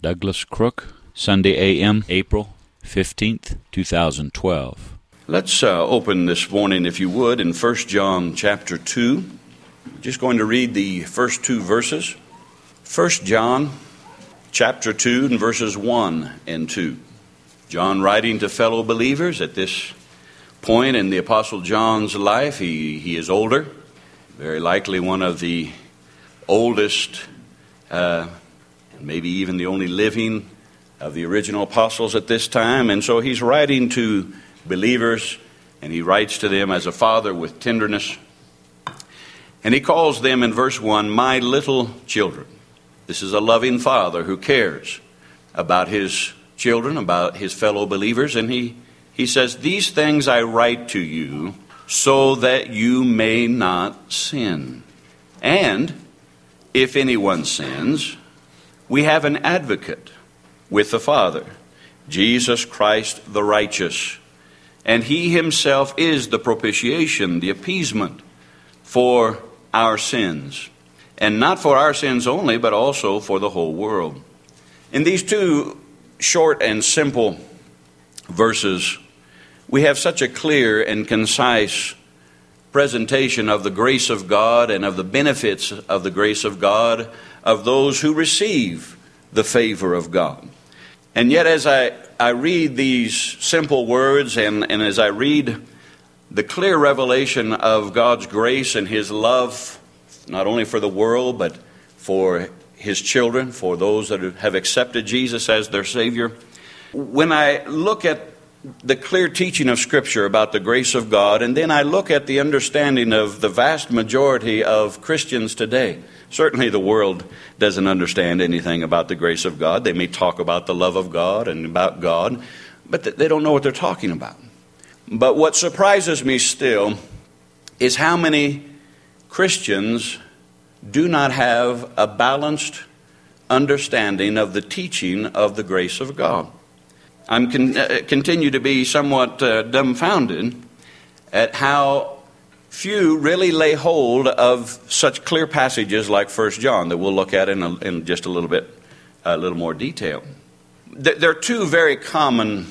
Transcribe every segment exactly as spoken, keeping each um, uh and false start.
Douglas Crook, Sunday A M, April fifteenth, two thousand twelve. Let's uh, open this morning, if you would, in First John chapter two. Just going to read the first two verses. First John chapter two and verses one and two. John writing to fellow believers at this point in the Apostle John's life. He, he is older, very likely one of the oldest, uh, maybe even the only living of the original apostles at this time. And so he's writing to believers, and he writes to them as a father with tenderness. And he calls them in verse one, my little children. This is a loving father who cares about his children, about his fellow believers. And he, he says, these things I write to you so that you may not sin. And if anyone sins, we have an advocate with the Father, Jesus Christ the righteous. And he himself is the propitiation, the appeasement for our sins. And not for our sins only, but also for the whole world. In these two short and simple verses, we have such a clear and concise presentation of the grace of God and of the benefits of the grace of God of those who receive the favor of God. And yet as I, I read these simple words and, and as I read the clear revelation of God's grace and His love, not only for the world, but for His children, for those that have accepted Jesus as their Savior, when I look at the clear teaching of Scripture about the grace of God, and then I look at the understanding of the vast majority of Christians today. Certainly the world doesn't understand anything about the grace of God. They may talk about the love of God and about God, but they don't know what they're talking about. But what surprises me still is how many Christians do not have a balanced understanding of the teaching of the grace of God. I con- uh, continue to be somewhat uh, dumbfounded at how few really lay hold of such clear passages like First John that we'll look at in, a, in just a little bit, a little more detail. Th- there are two very common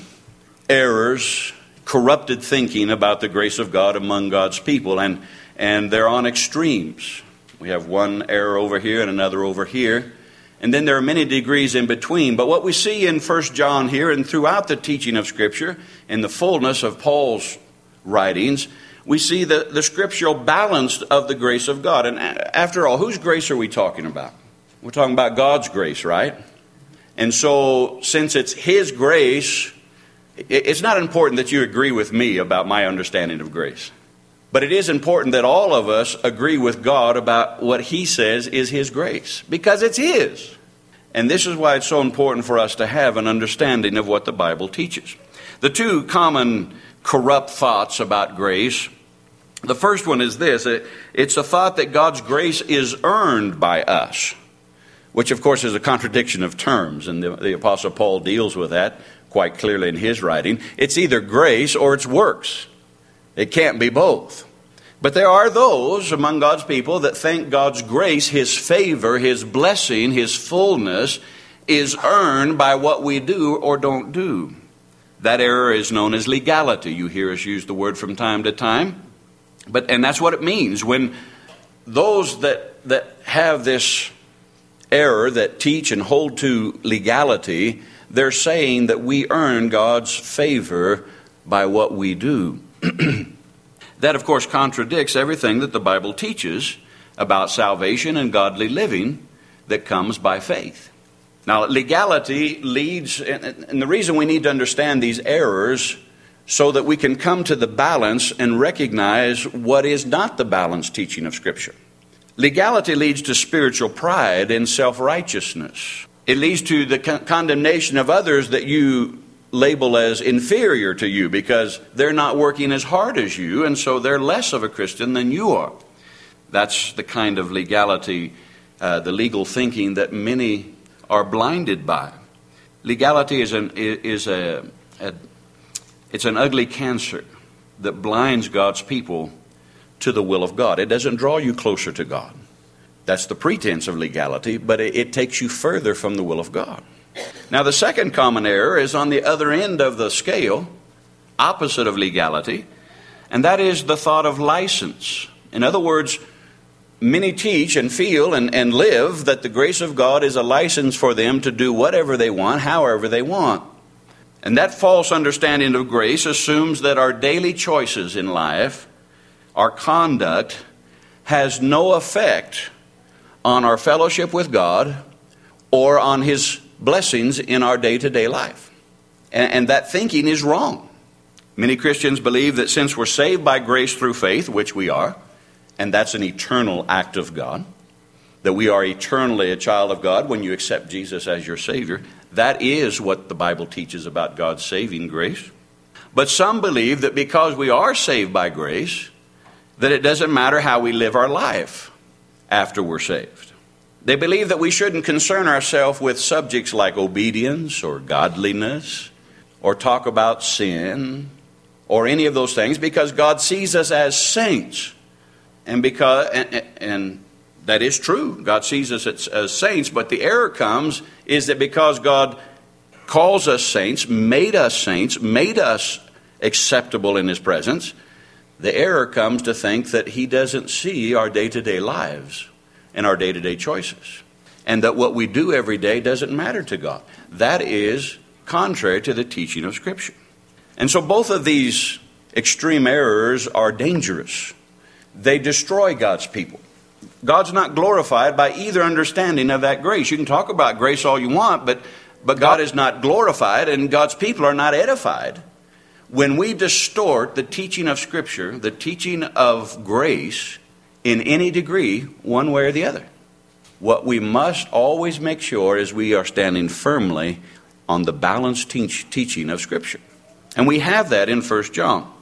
errors, corrupted thinking about the grace of God among God's people, and, and they're on extremes. We have one error over here and another over here. And then there are many degrees in between. But what we see in First John here and throughout the teaching of Scripture, in the fullness of Paul's writings, we see the, the scriptural balance of the grace of God. And after all, whose grace are we talking about? We're talking about God's grace, right? And so, since it's His grace, it's not important that you agree with me about my understanding of grace. But it is important that all of us agree with God about what He says is His grace, because it's His. And this is why it's so important for us to have an understanding of what the Bible teaches. The two common corrupt thoughts about grace, the first one is this. It's a thought that God's grace is earned by us, which of course is a contradiction of terms, and the, the Apostle Paul deals with that quite clearly in his writing. It's either grace or it's works. It can't be both. But there are those among God's people that think God's grace, His favor, His blessing, His fullness is earned by what we do or don't do. That error is known as legality. You hear us use the word from time to time. But and that's what it means. When those that, that have this error, that teach and hold to legality, they're saying that we earn God's favor by what we do. That, of course, contradicts everything that the Bible teaches about salvation and godly living that comes by faith. Now, legality leads, and the reason we need to understand these errors so that we can come to the balance and recognize what is not the balanced teaching of Scripture. Legality leads to spiritual pride and self-righteousness. It leads to the con- condemnation of others that you label as inferior to you because they're not working as hard as you, and so they're less of a Christian than you are. That's the kind of legality, uh, the legal thinking that many are blinded by. Legality is an is a, a it's an ugly cancer that blinds God's people to the will of God. It doesn't draw you closer to God. That's the pretense of legality, but it, it takes you further from the will of God. Now, the second common error is on the other end of the scale, opposite of legality, and that is the thought of license. In other words, many teach and feel and, and live that the grace of God is a license for them to do whatever they want, however they want. And that false understanding of grace assumes that our daily choices in life, our conduct, has no effect on our fellowship with God or on His blessings in our day-to-day life. And, and that thinking is wrong. Many Christians believe that since we're saved by grace through faith, which we are, and that's an eternal act of God, that we are eternally a child of God when you accept Jesus as your Savior. That is what the Bible teaches about God's saving grace. But some believe that because we are saved by grace, that it doesn't matter how we live our life after we're saved. They believe that we shouldn't concern ourselves with subjects like obedience or godliness or talk about sin or any of those things because God sees us as saints. And because and, and that is true. God sees us as, as saints, but the error comes is that because God calls us saints, made us saints, made us acceptable in His presence, the error comes to think that He doesn't see our day-to-day lives and our day-to-day choices, and that what we do every day doesn't matter to God. That is contrary to the teaching of Scripture. And so both of these extreme errors are dangerous. They destroy God's people. God's not glorified by either understanding of that grace. You can talk about grace all you want, but, but God is not glorified and God's people are not edified when we distort the teaching of Scripture, the teaching of grace, in any degree, one way or the other. What we must always make sure is we are standing firmly on the balanced teach, teaching of Scripture. And we have that in First John.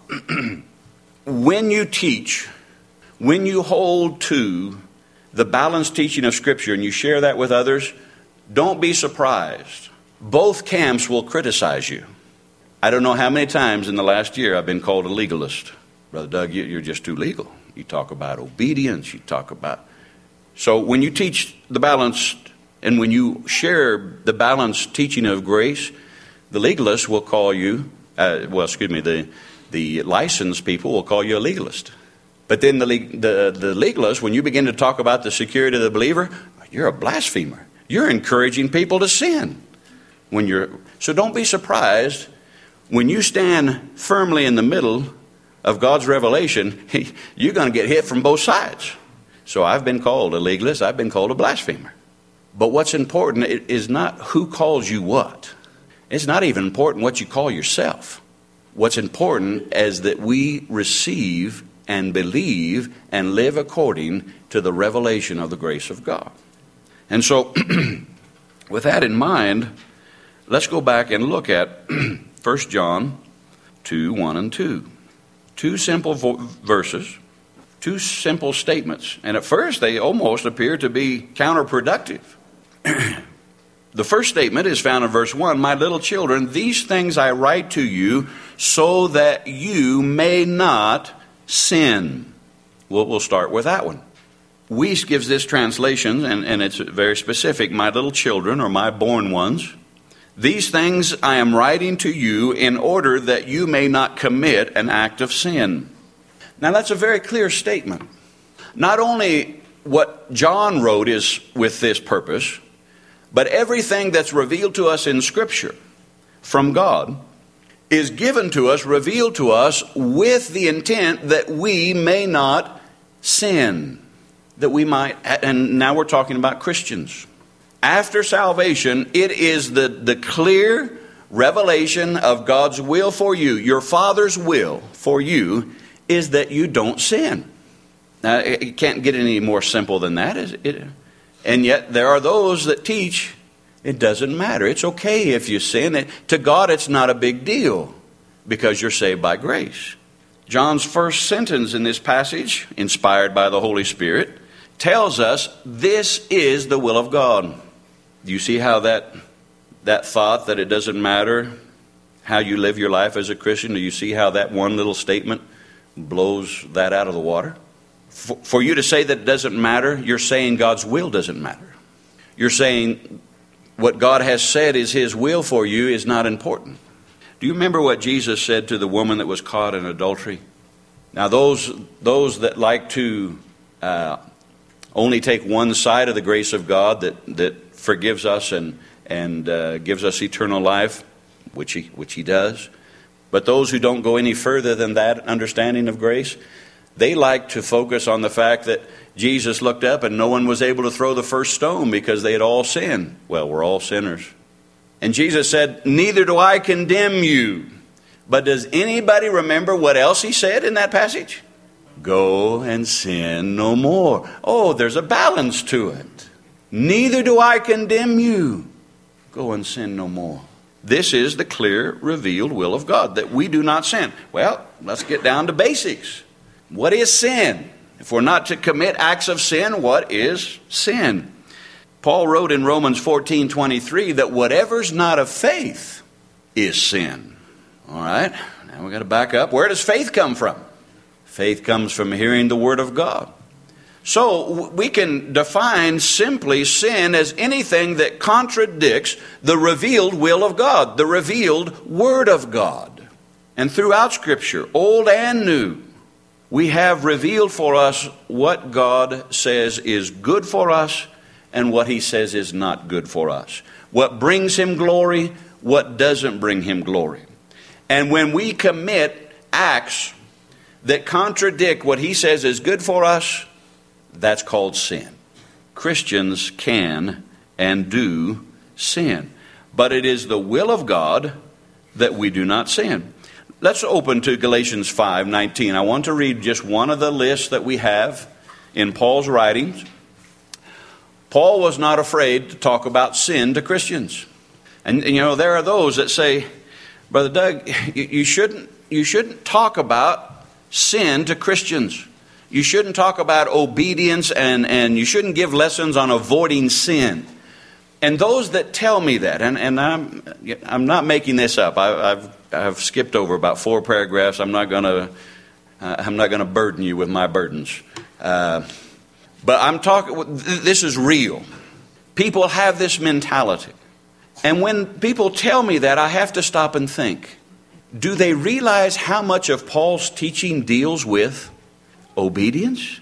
When you teach, when you hold to the balanced teaching of Scripture and you share that with others, don't be surprised. Both camps will criticize you. I don't know how many times in the last year I've been called a legalist. Brother Doug, you're just too legal. You talk about obedience. You talk about... So when you teach the balanced and when you share the balanced teaching of grace, the legalists will call you, uh, well, excuse me, the, the licensed people will call you a legalist. But then the, the, the legalist, when you begin to talk about the security of the believer, you're a blasphemer. You're encouraging people to sin. When you're So don't be surprised when you stand firmly in the middle of God's revelation, you're going to get hit from both sides. So I've been called a legalist. I've been called a blasphemer. But what's important is not who calls you what. It's not even important what you call yourself. What's important is that we receive and believe and live according to the revelation of the grace of God. And so, with that in mind, let's go back and look at First John two, one and two. Two simple vo- verses, two simple statements. And at first, they almost appear to be counterproductive. The first statement is found in verse one. My little children, these things I write to you so that you may not sin. We'll, we'll start with that one. Weiss gives this translation, and, and it's very specific. My little children, or my born ones, these things I am writing to you in order that you may not commit an act of sin. Now that's a very clear statement. Not only what John wrote is with this purpose, but everything that's revealed to us in Scripture from God is given to us, revealed to us with the intent that we may not sin. That we might, and now we're talking about Christians. After salvation, it is the, the clear revelation of God's will for you. Your Father's will for you is that you don't sin. Now, it can't get any more simple than that, is it? And yet there are those that teach it doesn't matter. It's okay if you sin. It, to God, it's not a big deal because you're saved by grace. John's first sentence in this passage, inspired by the Holy Spirit, tells us this is the will of God. Do you see how that that thought that it doesn't matter how you live your life as a Christian, do you see how that one little statement blows that out of the water? For, for you to say that it doesn't matter, you're saying God's will doesn't matter. You're saying what God has said is His will for you is not important. Do you remember what Jesus said to the woman that was caught in adultery? Now those those that like to uh, only take one side of the grace of God that, that forgives us and, and uh, gives us eternal life, which he, which he does, but those who don't go any further than that understanding of grace, they like to focus on the fact that Jesus looked up and no one was able to throw the first stone because they had all sinned. Well, we're all sinners. And Jesus said, neither do I condemn you. But does anybody remember what else He said in that passage? Go and sin no more. Oh, there's a balance to it. Neither do I condemn you. Go and sin no more. This is the clear, revealed will of God, that we do not sin. Well, let's get down to basics. What is sin? If we're not to commit acts of sin, what is sin? Paul wrote in Romans fourteen twenty-three that whatever's not of faith is sin. All right, now we've got to back up. Where does faith come from? Faith comes from hearing the Word of God. So we can define simply sin as anything that contradicts the revealed will of God, the revealed Word of God. And throughout Scripture, Old and New, we have revealed for us what God says is good for us and what He says is not good for us. What brings Him glory, what doesn't bring Him glory. And when we commit acts that contradict what He says is good for us, that's called sin. Christians can and do sin. But it is the will of God that we do not sin. Let's open to Galatians five nineteen. I want to read just one of the lists that we have in Paul's writings. Paul was not afraid to talk about sin to Christians. And, and you know, there are those that say, Brother Doug, you, you shouldn't you shouldn't talk about sin to Christians. You shouldn't talk about obedience and, and you shouldn't give lessons on avoiding sin. And those that tell me that, and, and I'm I'm not making this up. I, I've I've skipped over about four paragraphs. I'm not going to uh, I'm not going to burden you with my burdens. Uh, but I'm talking. This is real. People have this mentality, and when people tell me that, I have to stop and think: do they realize how much of Paul's teaching deals with obedience,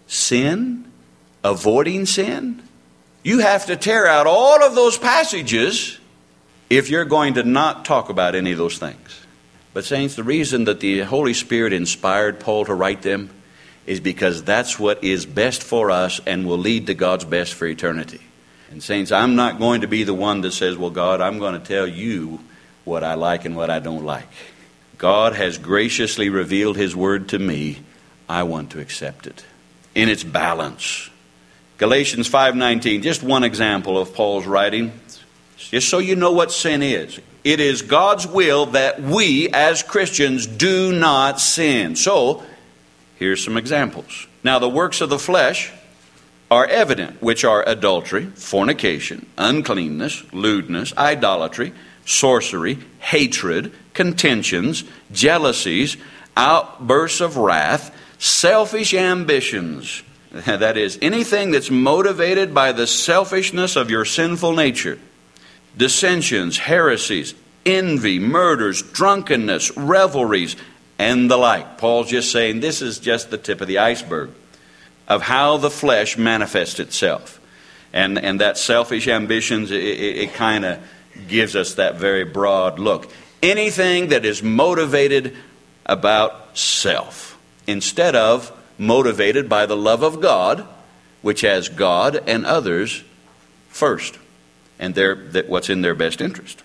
sin, avoiding sin? You have to tear out all of those passages if you're going to not talk about any of those things. But saints, the reason that the Holy Spirit inspired Paul to write them is because that's what is best for us and will lead to God's best for eternity. And saints, I'm not going to be the one that says, well, God, I'm going to tell you what I like and what I don't like. God has graciously revealed His word to me. I want to accept it in its balance. Galatians five nineteen, just one example of Paul's writing, just so you know what sin is. It is God's will that we as Christians do not sin. So, here's some examples. Now, the works of the flesh are evident, which are adultery, fornication, uncleanness, lewdness, idolatry, sorcery, hatred, contentions, jealousies, outbursts of wrath, selfish ambitions. That is, anything that's motivated by the selfishness of your sinful nature. Dissensions, heresies, envy, murders, drunkenness, revelries, and the like. Paul's just saying this is just the tip of the iceberg of how the flesh manifests itself. And, and that selfish ambitions, it, it, it kind of gives us that very broad look. Anything that is motivated about self instead of motivated by the love of God, which has God and others first, and their, that what's in their best interest.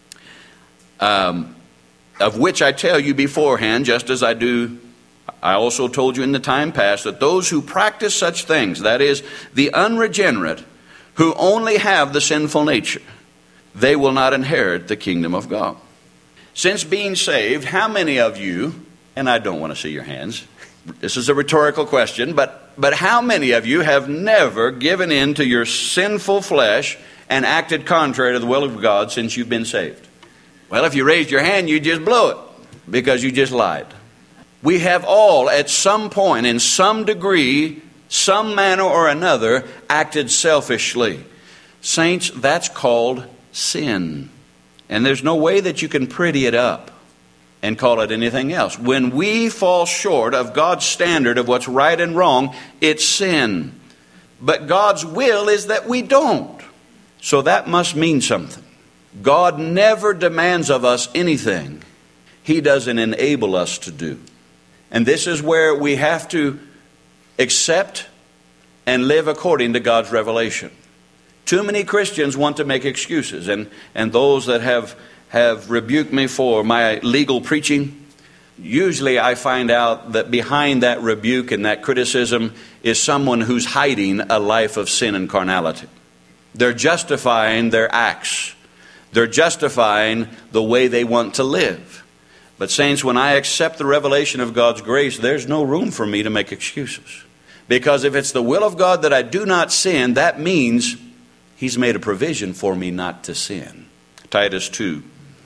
Um, of which I tell you beforehand, just as I do, I also told you in the time past, that those who practice such things, that is, the unregenerate, who only have the sinful nature, they will not inherit the kingdom of God. Since being saved, how many of you, and I don't want to see your hands, this is a rhetorical question, but, but how many of you have never given in to your sinful flesh and acted contrary to the will of God since you've been saved? Well, if you raised your hand, you just blew it because you just lied. We have all, at some point, in some degree, some manner or another, acted selfishly. Saints, that's called sin. And there's no way that you can pretty it up and call it anything else. When we fall short of God's standard of what's right and wrong, it's sin. But God's will is that we don't. So that must mean something. God never demands of us anything He doesn't enable us to do. And this is where we have to accept and live according to God's revelation. Too many Christians want to make excuses, and, and those that have, have rebuked me for my legal preaching, usually I find out that behind that rebuke and that criticism is someone who's hiding a life of sin and carnality. They're justifying their acts. They're justifying the way they want to live. But saints, when I accept the revelation of God's grace, there's no room for me to make excuses. Because if it's the will of God that I do not sin, that means He's made a provision for me not to sin. Titus two.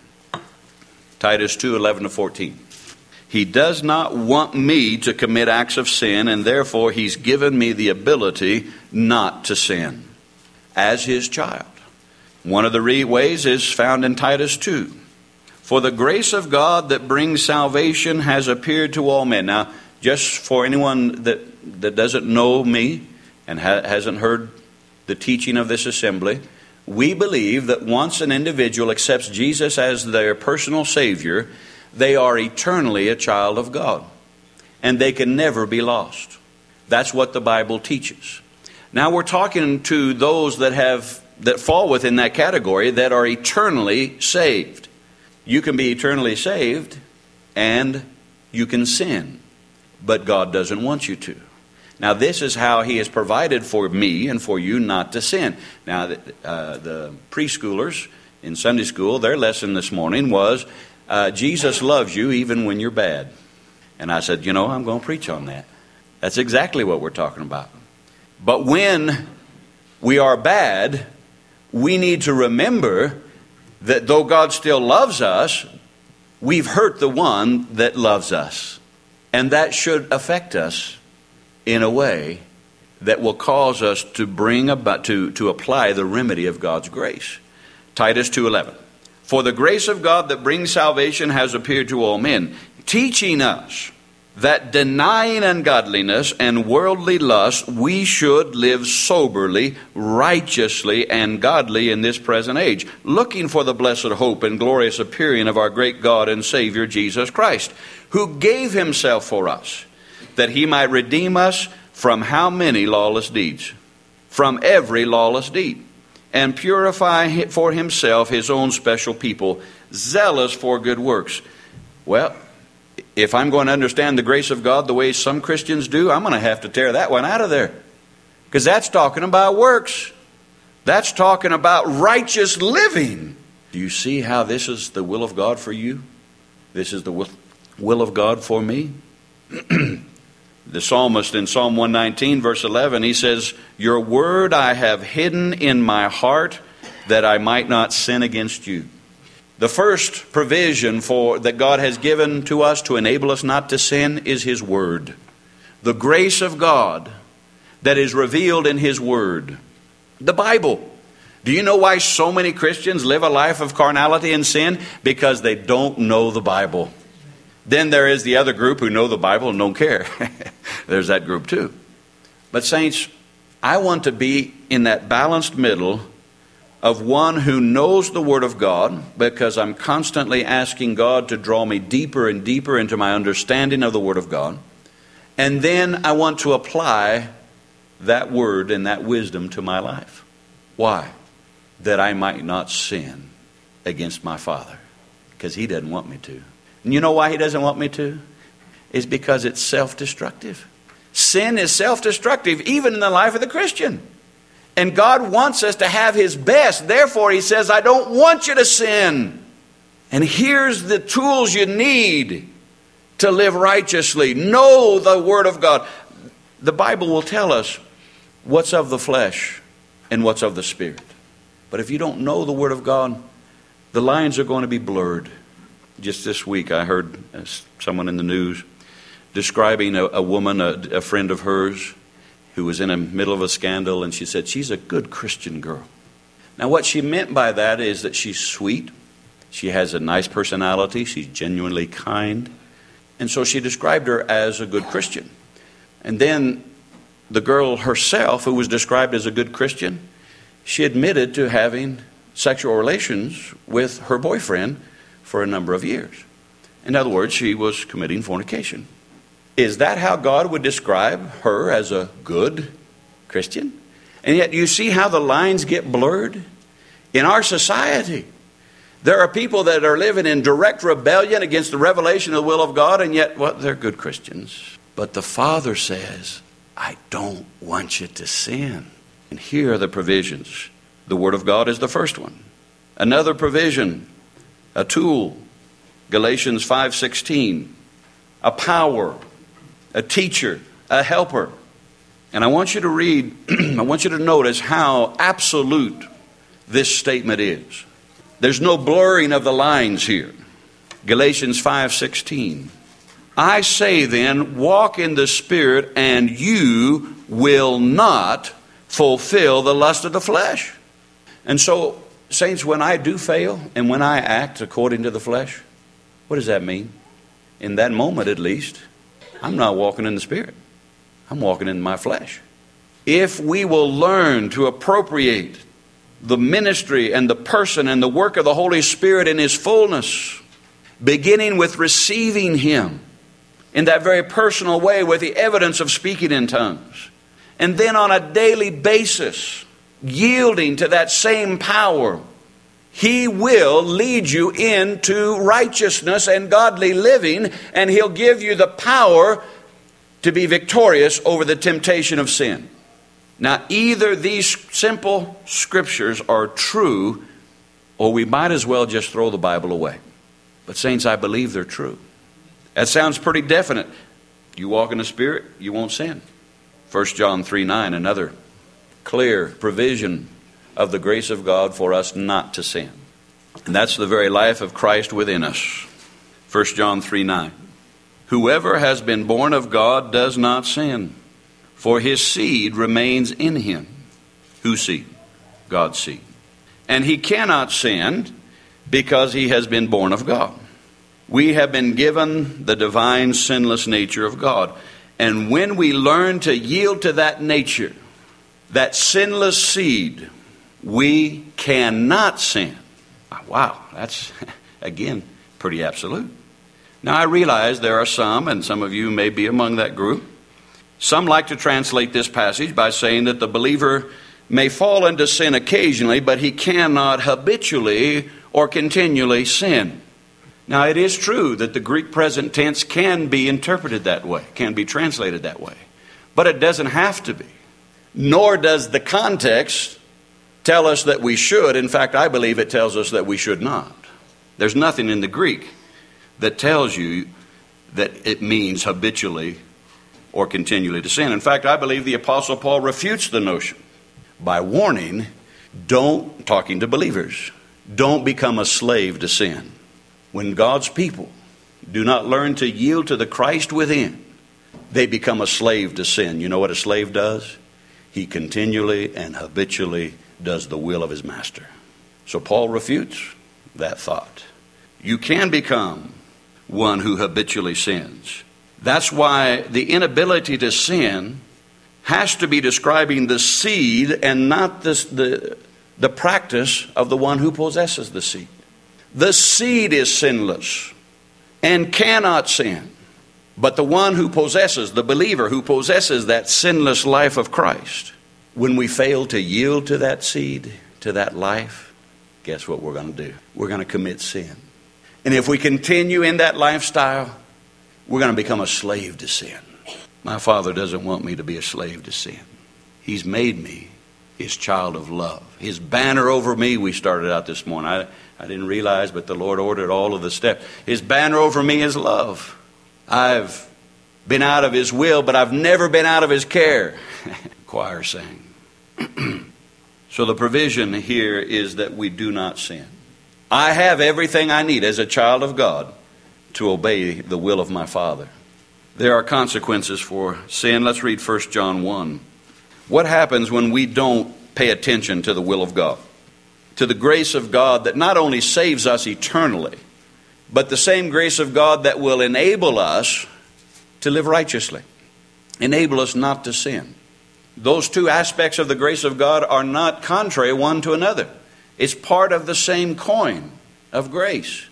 Titus two, eleven to fourteen. He does not want me to commit acts of sin, and therefore He's given me the ability not to sin as His child. One of the re- ways is found in Titus two. For the grace of God that brings salvation has appeared to all men. Now, just for anyone that, that doesn't know me and ha- hasn't heard the teaching of this assembly, we believe that once an individual accepts Jesus as their personal Savior, they are eternally a child of God. And they can never be lost. That's what the Bible teaches. Now we're talking to those that have that fall within that category that are eternally saved. You can be eternally saved and you can sin, but God doesn't want you to. Now this is how He has provided for me and for you not to sin. Now uh, the preschoolers in Sunday school, their lesson this morning was uh, Jesus loves you even when you're bad. And I said, you know, I'm going to preach on that. That's exactly what we're talking about. But when we are bad, we need to remember that though God still loves us, we've hurt the one that loves us. And that should affect us in a way that will cause us to bring about to, to apply the remedy of God's grace. Titus two eleven. For the grace of God that brings salvation has appeared to all men, teaching us that denying ungodliness and worldly lust, we should live soberly, righteously, and godly in this present age, looking for the blessed hope and glorious appearing of our great God and Savior Jesus Christ, who gave Himself for us, that He might redeem us from how many lawless deeds? From every lawless deed, and purify for Himself His own special people, zealous for good works. Well, if I'm going to understand the grace of God the way some Christians do, I'm going to have to tear that one out of there. Because that's talking about works. That's talking about righteous living. Do you see how this is the will of God for you? This is the will, will of God for me? The psalmist in Psalm one nineteen, verse eleven, he says, your word I have hidden in my heart that I might not sin against you. The first provision for that God has given to us to enable us not to sin is His Word. The grace of God that is revealed in His Word. The Bible. Do you know why so many Christians live a life of carnality and sin? Because they don't know the Bible. Then there is the other group who know the Bible and don't care. There's that group too. But saints, I want to be in that balanced middle of one who knows the Word of God, because I'm constantly asking God to draw me deeper and deeper into my understanding of the Word of God. And then I want to apply that Word and that wisdom to my life. Why? That I might not sin against my Father, because He doesn't want me to. And you know why He doesn't want me to? It's because it's self-destructive. Sin is self-destructive even in the life of the Christian. And God wants us to have His best. Therefore, He says, I don't want you to sin. And here's the tools you need to live righteously. Know the Word of God. The Bible will tell us what's of the flesh and what's of the Spirit. But if you don't know the Word of God, the lines are going to be blurred. Just this week I heard someone in the news describing a, a woman, a, a friend of hers, who was in the middle of a scandal, and she said, she's a good Christian girl. Now, what she meant by that is that she's sweet, she has a nice personality, she's genuinely kind, and so she described her as a good Christian. And then the girl herself, who was described as a good Christian, she admitted to having sexual relations with her boyfriend for a number of years. In other words, she was committing fornication. Is that how God would describe her, as a good Christian? And yet you see how the lines get blurred? In our society, there are people that are living in direct rebellion against the revelation of the will of God, and yet, well, they're good Christians. But the Father says, I don't want you to sin. And here are the provisions. The Word of God is the first one. Another provision, a tool, Galatians five sixteen, a power, a teacher, a helper. And I want you to read, I want you to notice how absolute this statement is. There's no blurring of the lines here. Galatians five sixteen. I say then, walk in the Spirit, and you will not fulfill the lust of the flesh. And so, saints, when I do fail, and when I act according to the flesh, what does that mean? In that moment, at least, I'm not walking in the Spirit. I'm walking in my flesh. If we will learn to appropriate the ministry and the person and the work of the Holy Spirit in His fullness, beginning with receiving Him in that very personal way with the evidence of speaking in tongues, and then on a daily basis, yielding to that same power, He will lead you into righteousness and godly living, and He'll give you the power to be victorious over the temptation of sin. Now, either these simple scriptures are true, or we might as well just throw the Bible away. But saints, I believe they're true. That sounds pretty definite. You walk in the Spirit, you won't sin. First John three nine, another clear provision of the grace of God for us not to sin. And that's the very life of Christ within us. First John three nine. Whoever has been born of God does not sin, for his seed remains in him. Whose seed? God's seed. And he cannot sin because he has been born of God. We have been given the divine sinless nature of God. And when we learn to yield to that nature, that sinless seed, we cannot sin. Wow, that's, again, pretty absolute. Now, I realize there are some, and some of you may be among that group, some like to translate this passage by saying that the believer may fall into sin occasionally, but he cannot habitually or continually sin. Now, it is true that the Greek present tense can be interpreted that way, can be translated that way, but it doesn't have to be. Nor does the context tell us that we should. In fact, I believe it tells us that we should not. There's nothing in the Greek that tells you that it means habitually or continually to sin. In fact, I believe the Apostle Paul refutes the notion by warning, don't, talking to believers, don't become a slave to sin. When God's people do not learn to yield to the Christ within, they become a slave to sin. You know what a slave does? He continually and habitually does the will of his master. So Paul refutes that thought. You can become one who habitually sins. That's why the inability to sin has to be describing the seed and not this, the, the practice of the one who possesses the seed. The seed is sinless and cannot sin. But the one who possesses, the believer who possesses that sinless life of Christ, when we fail to yield to that seed, to that life, guess what we're going to do? We're going to commit sin. And if we continue in that lifestyle, we're going to become a slave to sin. My Father doesn't want me to be a slave to sin. He's made me His child of love. His banner over me, we started out this morning. I, I didn't realize, but the Lord ordered all of the steps. His banner over me is love. I've been out of His will, but I've never been out of His care. Choir sang. So the provision here is that we do not sin. I have everything I need as a child of God to obey the will of my Father. There are consequences for sin. Let's read First John one. What happens when we don't pay attention to the will of God? To the grace of God that not only saves us eternally, but the same grace of God that will enable us to live righteously. Enable us not to sin. Those two aspects of the grace of God are not contrary one to another. It's part of the same coin of grace.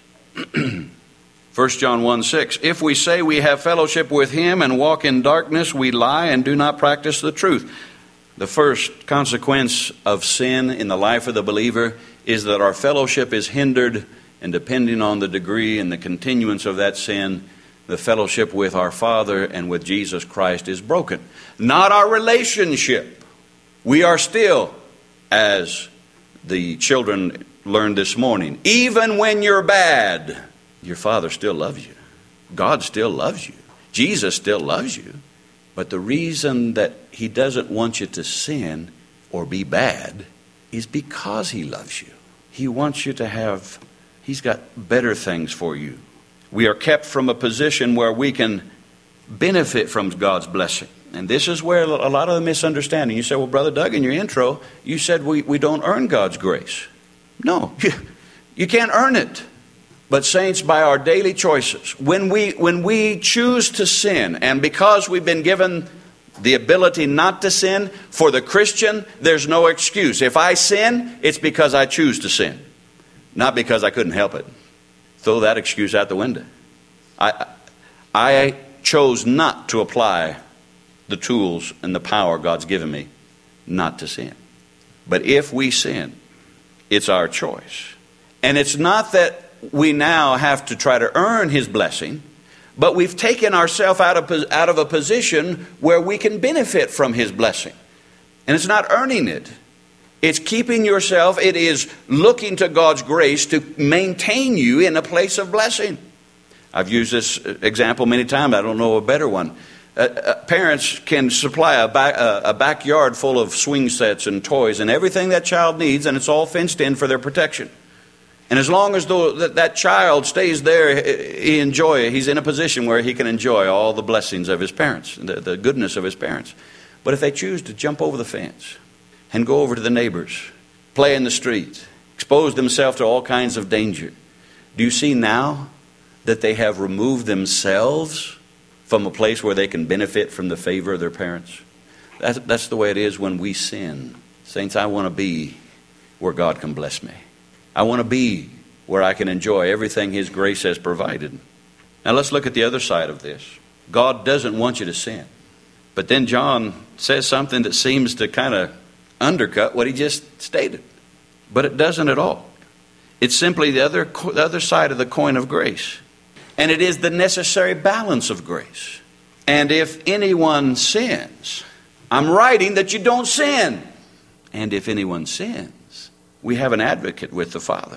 First John one six, if we say we have fellowship with him and walk in darkness, we lie and do not practice the truth. The first consequence of sin in the life of the believer is that our fellowship is hindered, and depending on the degree and the continuance of that sin, the fellowship with our Father and with Jesus Christ is broken. Not our relationship. We are still, as the children learned this morning, even when you're bad, your Father still loves you. God still loves you. Jesus still loves you. But the reason that he doesn't want you to sin or be bad is because he loves you. He wants you to have, he's got better things for you. We are kept from a position where we can benefit from God's blessing. And this is where a lot of the misunderstanding. You say, well, Brother Doug, in your intro, you said we, we don't earn God's grace. No, you, you can't earn it. But saints, by our daily choices, when we when we choose to sin, and because we've been given the ability not to sin, for the Christian, there's no excuse. If I sin, it's because I choose to sin, not because I couldn't help it. Throw that excuse out the window. I I chose not to apply the tools and the power God's given me not to sin. But if we sin, it's our choice. And it's not that we now have to try to earn his blessing, but we've taken ourselves out of, out of a position where we can benefit from his blessing. And it's not earning it. It's keeping yourself, it is looking to God's grace to maintain you in a place of blessing. I've used this example many times. I don't know a better one. Uh, uh, parents can supply a, back, uh, a backyard full of swing sets and toys and everything that child needs, and it's all fenced in for their protection. And as long as though that, that child stays there, he enjoy, he's in a position where he can enjoy all the blessings of his parents, the, the goodness of his parents. But if they choose to jump over the fence and go over to the neighbors, play in the street, expose themselves to all kinds of danger, do you see now that they have removed themselves from a place where they can benefit from the favor of their parents? That's, that's the way it is when we sin. Saints, I want to be where God can bless me. I want to be where I can enjoy everything his grace has provided. Now let's look at the other side of this. God doesn't want you to sin. But then John says something that seems to kind of undercut what he just stated. But it doesn't at all. It's simply the other, the other side of the coin of grace. And it is the necessary balance of grace. And if anyone sins, I'm writing that you don't sin. And if anyone sins, we have an advocate with the Father,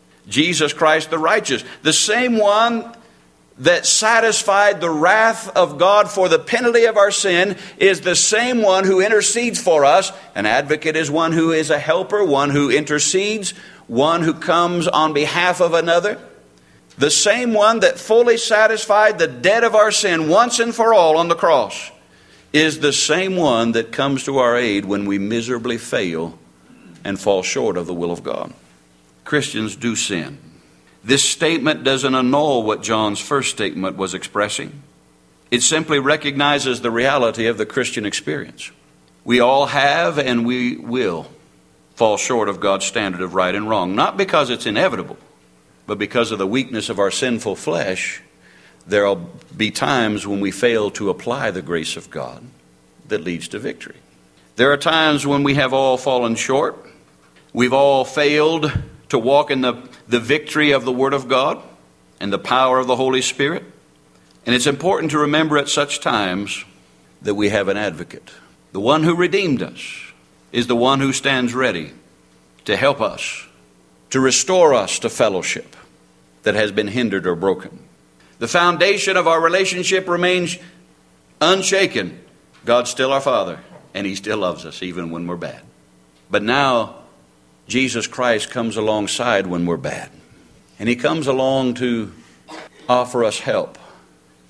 Jesus Christ the righteous, the same one that satisfied the wrath of God for the penalty of our sin is the same one who intercedes for us. An advocate is one who is a helper, one who intercedes, one who comes on behalf of another. The same one that fully satisfied the debt of our sin once and for all on the cross is the same one that comes to our aid when we miserably fail and fall short of the will of God. Christians do sin. This statement doesn't annul what John's first statement was expressing. It simply recognizes the reality of the Christian experience. We all have and we will fall short of God's standard of right and wrong, not because it's inevitable, but because of the weakness of our sinful flesh. There will be times when we fail to apply the grace of God that leads to victory. There are times when we have all fallen short. We've all failed to walk in the, the victory of the Word of God and the power of the Holy Spirit. And it's important to remember at such times that we have an advocate. The one who redeemed us is the one who stands ready to help us, to restore us to fellowship that has been hindered or broken. The foundation of our relationship remains unshaken. God's still our Father, and he still loves us even when we're bad. But now Jesus Christ comes alongside when we're bad. And he comes along to offer us help,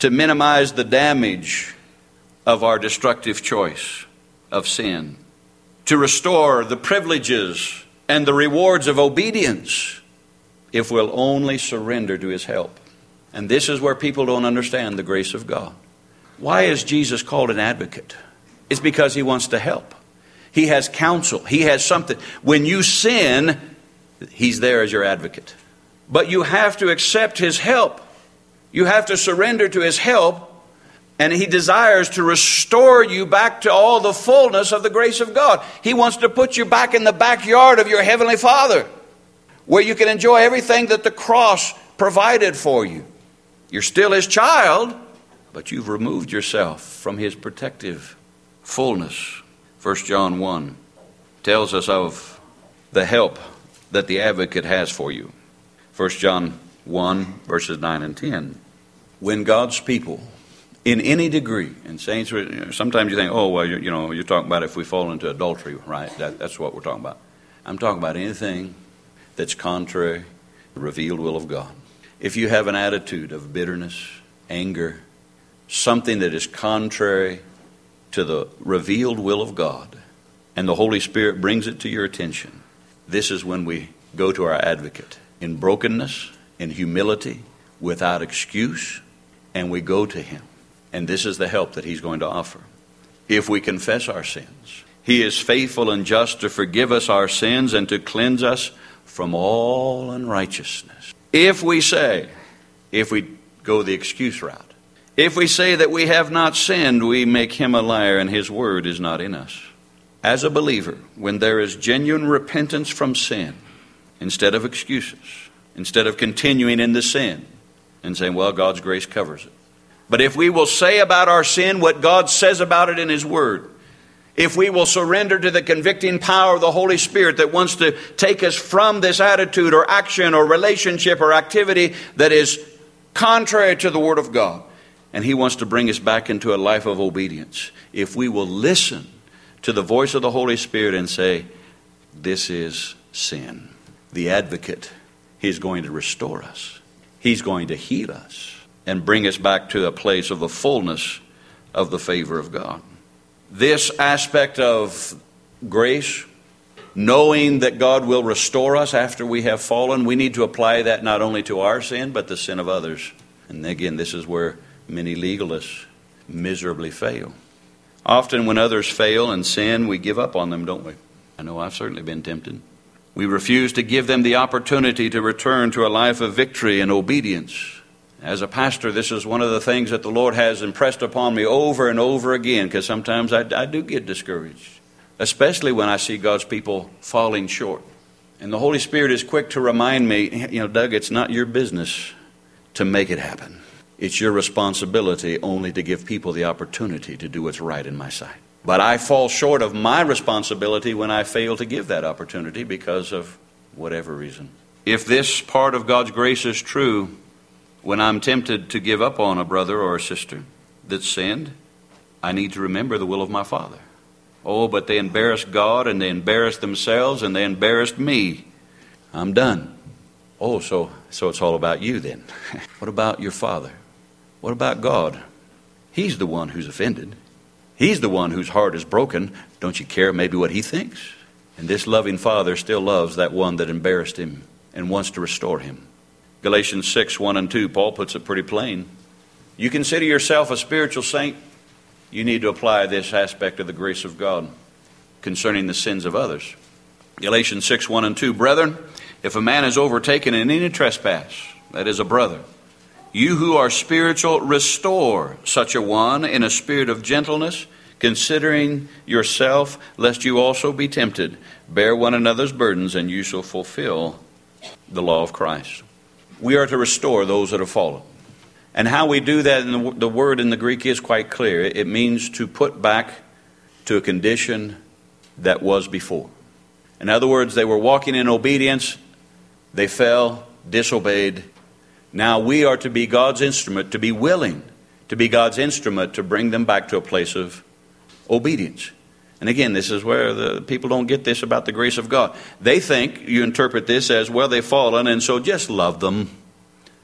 to minimize the damage of our destructive choice of sin, to restore the privileges and the rewards of obedience if we'll only surrender to His help. And this is where people don't understand the grace of God. Why is Jesus called an advocate? It's because He wants to help. He has counsel. He has something. When you sin, He's there as your advocate. But you have to accept His help. You have to surrender to His help. And He desires to restore you back to all the fullness of the grace of God. He wants to put you back in the backyard of your Heavenly Father, where you can enjoy everything that the cross provided for you. You're still His child, but you've removed yourself from His protective fullness. First John one tells us of the help that the advocate has for you. First John one, verses nine and ten. When God's people, in any degree, and saints, sometimes you think, oh, well, you know, you're talking about if we fall into adultery, right? That, that's what we're talking about. I'm talking about anything that's contrary to the revealed will of God. If you have an attitude of bitterness, anger, something that is contrary to the revealed will of God, and the Holy Spirit brings it to your attention, this is when we go to our advocate in brokenness, in humility, without excuse, and we go to Him. And this is the help that He's going to offer. If we confess our sins, He is faithful and just to forgive us our sins and to cleanse us from all unrighteousness. If we say, if we go the excuse route, if we say that we have not sinned, we make Him a liar and His word is not in us. As a believer, when there is genuine repentance from sin, instead of excuses, instead of continuing in the sin and saying, well, God's grace covers it. But if we will say about our sin what God says about it in His word, if we will surrender to the convicting power of the Holy Spirit that wants to take us from this attitude or action or relationship or activity that is contrary to the Word of God, and He wants to bring us back into a life of obedience, if we will listen to the voice of the Holy Spirit and say, this is sin, the advocate, He's going to restore us. He's going to heal us and bring us back to a place of the fullness of the favor of God. This aspect of grace, knowing that God will restore us after we have fallen, we need to apply that not only to our sin, but the sin of others. And again, this is where many legalists miserably fail. Often when others fail and sin, we give up on them, don't we? I know I've certainly been tempted. We refuse to give them the opportunity to return to a life of victory and obedience. As a pastor, this is one of the things that the Lord has impressed upon me over and over again, because sometimes I, I do get discouraged, especially when I see God's people falling short. And the Holy Spirit is quick to remind me, you know, Doug, it's not your business to make it happen. It's your responsibility only to give people the opportunity to do what's right in my sight. But I fall short of my responsibility when I fail to give that opportunity because of whatever reason. If this part of God's grace is true, when I'm tempted to give up on a brother or a sister that's sinned, I need to remember the will of my Father. Oh, but they embarrassed God and they embarrassed themselves and they embarrassed me. I'm done. Oh, so, so it's all about you then. What about your Father? What about God? He's the one who's offended. He's the one whose heart is broken. Don't you care maybe what He thinks? And this loving Father still loves that one that embarrassed him and wants to restore him. Galatians six, one and two, Paul puts it pretty plain. You consider yourself a spiritual saint, you need to apply this aspect of the grace of God concerning the sins of others. Galatians six, one and two, brethren, if a man is overtaken in any trespass, that is a brother, you who are spiritual, restore such a one in a spirit of gentleness, considering yourself, lest you also be tempted. Bear one another's burdens, and you shall fulfill the law of Christ. We are to restore those that have fallen. And how we do that, in the, the word in the Greek is quite clear. It means to put back to a condition that was before. In other words, they were walking in obedience, they fell, disobeyed. Now we are to be God's instrument, to be willing to be God's instrument to bring them back to a place of obedience. And again, this is where the people don't get this about the grace of God. They think you interpret this as, well, they've fallen, and so just love them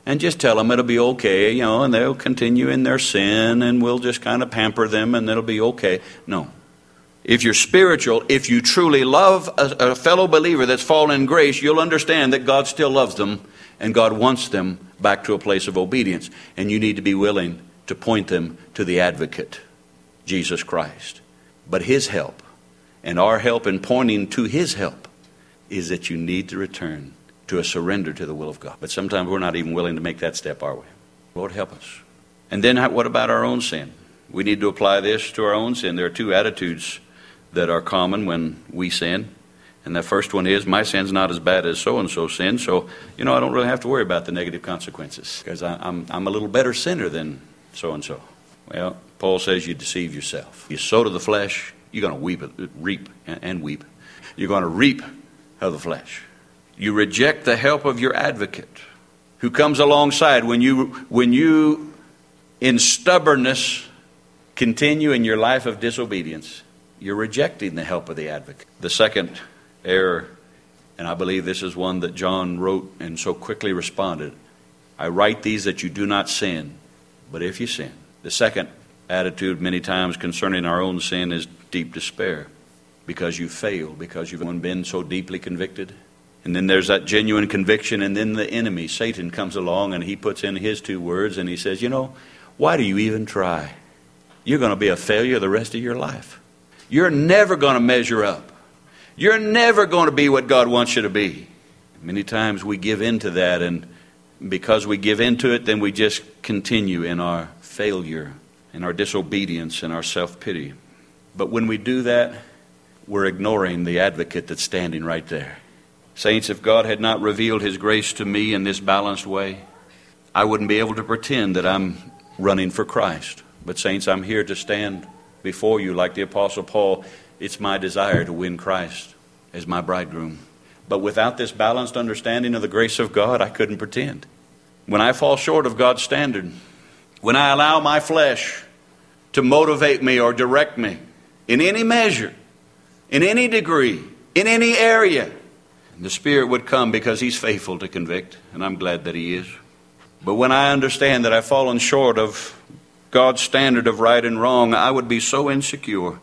and just tell them it'll be okay, you know, and they'll continue in their sin, and we'll just kind of pamper them, and it'll be okay. No. If you're spiritual, if you truly love a, a fellow believer that's fallen in grace, you'll understand that God still loves them, and God wants them back to a place of obedience. And you need to be willing to point them to the advocate, Jesus Christ. But his help, and our help in pointing to his help, is that you need to return to a surrender to the will of God. But sometimes we're not even willing to make that step, are we? Lord, help us. And then what about our own sin? We need to apply this to our own sin. There are two attitudes that are common when we sin. And the first one is, my sin's not as bad as so-and-so sin, so, you know, I don't really have to worry about the negative consequences, because I'm, I'm a little better sinner than so-and-so. Well, Paul says you deceive yourself. You sow to the flesh, you're going to weep, reap and weep. You're going to reap of the flesh. You reject the help of your advocate, who comes alongside when you, when you, in stubbornness, continue in your life of disobedience. You're rejecting the help of the advocate. The second error, and I believe this is one that John wrote and so quickly responded, I write these that you do not sin, but if you sin. The second attitude many times concerning our own sin is deep despair, because you failed, because you've been so deeply convicted. And then there's that genuine conviction, and then the enemy, Satan, comes along and he puts in his two words and he says, you know, why do you even try? You're going to be a failure the rest of your life. You're never going to measure up. You're never going to be what God wants you to be. Many times we give in to that, and because we give in to it, then we just continue in our failure, in our disobedience, and our self-pity. But when we do that, we're ignoring the advocate that's standing right there. Saints, if God had not revealed his grace to me in this balanced way, I wouldn't be able to pretend that I'm running for Christ. But saints, I'm here to stand before you like the Apostle Paul. It's my desire to win Christ as my bridegroom. But without this balanced understanding of the grace of God, I couldn't pretend. When I fall short of God's standard, when I allow my flesh to motivate me or direct me in any measure, in any degree, in any area, the Spirit would come, because he's faithful to convict, and I'm glad that he is. But when I understand that I've fallen short of God's standard of right and wrong, I would be so insecure,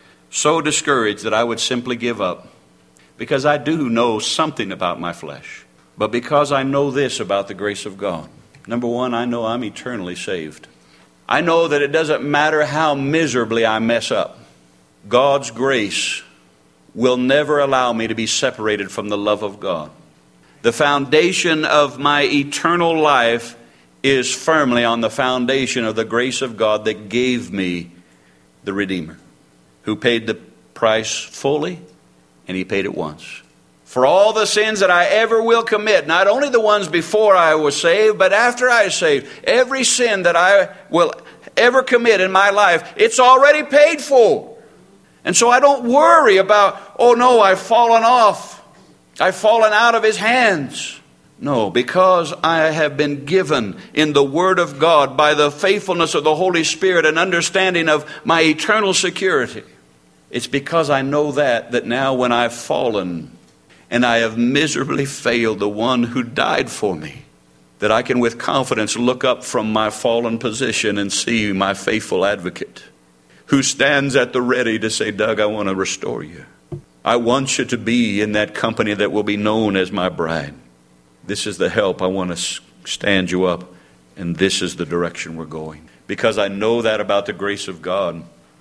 so discouraged that I would simply give up. Because I do know something about my flesh. But because I know this about the grace of God. Number one, I know I'm eternally saved. I know that it doesn't matter how miserably I mess up. God's grace will never allow me to be separated from the love of God. The foundation of my eternal life is firmly on the foundation of the grace of God that gave me the Redeemer, who paid the price fully, and he paid it once. For all the sins that I ever will commit, not only the ones before I was saved, but after I was saved, every sin that I will ever commit in my life, it's already paid for. And so I don't worry about, oh no, I've fallen off. I've fallen out of his hands. No, because I have been given in the Word of God by the faithfulness of the Holy Spirit an understanding of my eternal security. It's because I know that, that now when I've fallen and I have miserably failed the one who died for me, that I can with confidence look up from my fallen position and see my faithful advocate, who stands at the ready to say, Doug, I want to restore you. I want you to be in that company that will be known as my bride. This is the help. I want to stand you up, and this is the direction we're going. Because I know that about the grace of God,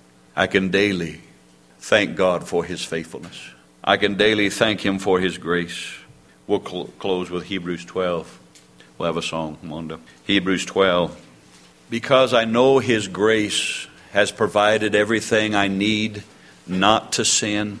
I can daily thank God for his faithfulness. I can daily thank him for his grace. We'll cl- close with Hebrews twelve. We'll have a song, Wanda. Hebrews twelve. Because I know his grace has provided everything I need not to sin,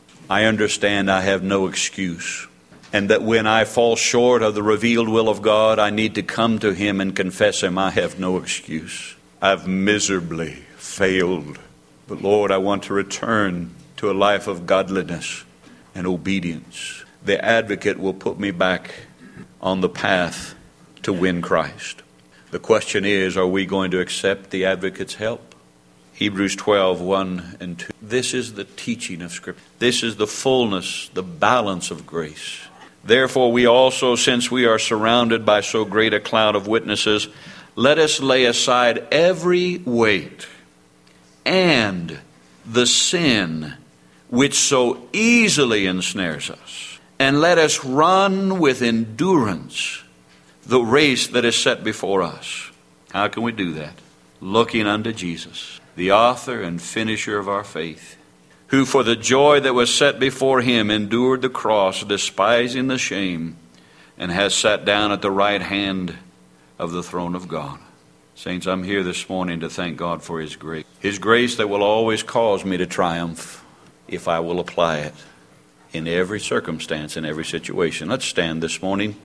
I understand I have no excuse. And that when I fall short of the revealed will of God, I need to come to him and confess him. I have no excuse. I've miserably failed. But Lord, I want to return to a life of godliness and obedience. The advocate will put me back on the path to win Christ. The question is, are we going to accept the advocate's help? Hebrews twelve, one and two. This is the teaching of Scripture. This is the fullness, the balance of grace. Therefore we also, since we are surrounded by so great a cloud of witnesses, let us lay aside every weight and the sin which so easily ensnares us, and let us run with endurance the race that is set before us. How can we do that? Looking unto Jesus, the author and finisher of our faith, who for the joy that was set before him endured the cross, despising the shame, and has sat down at the right hand of the throne of God. Saints, I'm here this morning to thank God for His grace. His grace that will always cause me to triumph if I will apply it in every circumstance, in every situation. Let's stand this morning.